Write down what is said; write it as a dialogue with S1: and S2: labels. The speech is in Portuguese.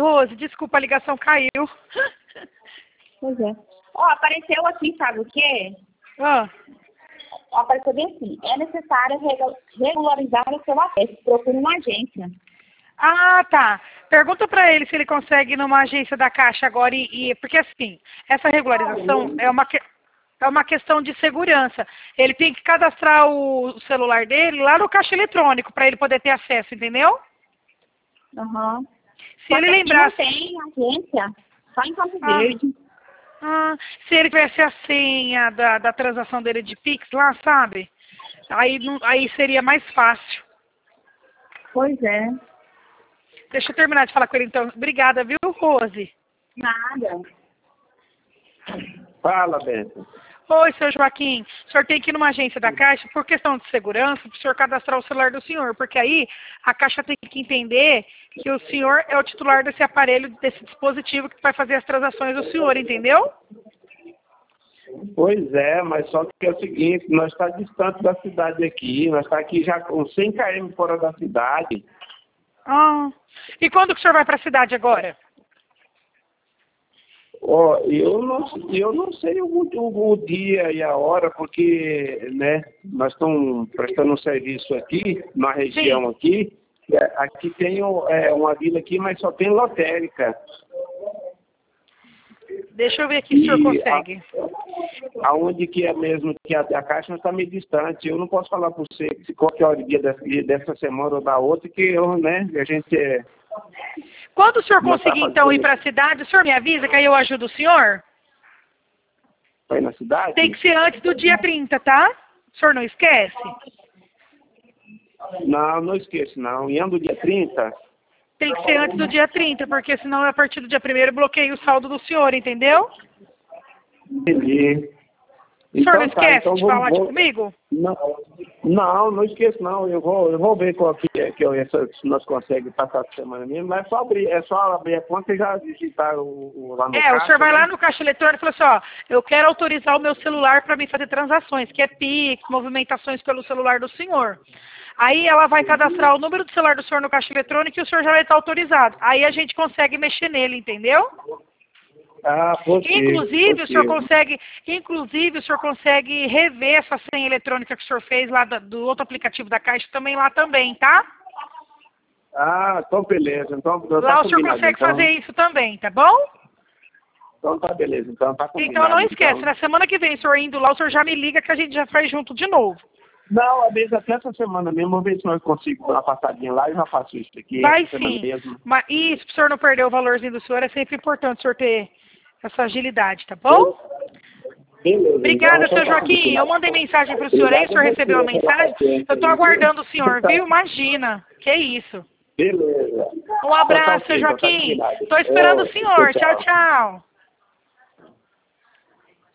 S1: Rose, desculpa, a ligação caiu.
S2: Pois é. Ó, apareceu aqui, sabe o quê?
S1: Ah,
S2: Ó, apareceu bem assim. É necessário regularizar o seu acesso. Procure uma agência.
S1: ah, tá. Pergunta para ele se ele consegue ir numa agência da Caixa agora porque assim, essa regularização é uma questão de segurança. Ele tem que cadastrar o celular dele lá no caixa eletrônico para ele poder ter acesso, entendeu?
S2: Aham.
S1: Se ele lembrar,
S2: Não tem agência. Só em Campo
S1: Ah.
S2: Verde.
S1: Se ele tivesse a senha da transação dele de Pix lá, sabe? Aí seria mais fácil.
S2: Pois é.
S1: Deixa eu terminar de falar com ele então. Obrigada, viu, Rose?
S2: Nada.
S3: Fala, Bento.
S1: Oi, seu Joaquim. O senhor tem que ir numa agência da Caixa, por questão de segurança, para o senhor cadastrar o celular do senhor, porque aí a Caixa tem que entender que o senhor é o titular desse aparelho, desse dispositivo que vai fazer as transações do senhor, entendeu?
S3: Pois é, mas só que é o seguinte, nós está distante da cidade aqui, nós está aqui já com 100 km fora da cidade.
S1: E quando que o senhor vai para a cidade agora?
S3: Ó, eu não sei o dia e a hora, porque, né, nós estamos prestando um serviço aqui, na região aqui. Aqui tem uma vila aqui, mas só tem lotérica.
S1: Deixa eu ver aqui se o senhor consegue.
S3: Aonde que é mesmo que a Caixa está meio distante. Eu não posso falar para você se qualquer hora dia dessa semana ou da outra, que eu, né, a gente
S1: Quando o senhor conseguir, então, ir para a cidade, o senhor me avisa que aí eu ajudo o senhor?
S3: Vai na cidade?
S1: Tem que ser antes do dia 30, tá? O senhor não esquece?
S3: Não esqueço, não. E ando dia 30?
S1: Tem que ser antes do dia 30, porque senão a partir do dia 1º eu bloqueio o saldo do senhor, entendeu?
S3: Entendi.
S1: O senhor não
S3: Então,
S1: esquece
S3: então
S1: de falar comigo?
S3: Não esqueço, não. Eu vou ver qual que é, se nós conseguimos passar a semana mesmo, mas é só abrir a conta e já digitar lá no caixa.
S1: O senhor vai lá no caixa eletrônico e fala assim, ó, eu quero autorizar o meu celular para mim fazer transações, que é Pix, movimentações pelo celular do senhor. Aí ela vai cadastrar o número do celular do senhor no caixa eletrônico e o senhor já vai estar autorizado. Aí a gente consegue mexer nele, entendeu?
S3: Possível.
S1: Inclusive, o senhor consegue rever essa senha eletrônica que o senhor fez lá do outro aplicativo da Caixa também lá também, tá?
S3: Então beleza. Então,
S1: lá o senhor consegue fazer isso também, tá bom?
S3: Então tá beleza. Então tá combinado.
S1: Então não esquece, na semana que vem, o senhor indo lá, o senhor já me liga que a gente já faz junto de novo.
S3: Não, às vezes até essa semana mesmo, vou ver se nós conseguimos dar uma passadinha lá e já faço isso aqui.
S1: Vai sim. Mas isso, para o senhor não perder o valorzinho do senhor, é sempre importante o senhor ter essa agilidade, tá bom?
S3: Beleza.
S1: Obrigada,
S3: então,
S1: seu Joaquim. Eu mandei mensagem para o senhor aí, o senhor recebeu a mensagem? Eu estou aguardando o senhor, viu? Imagina. Que isso.
S3: Beleza.
S1: Um abraço, seu Joaquim. Estou esperando o senhor. Tchau, tchau.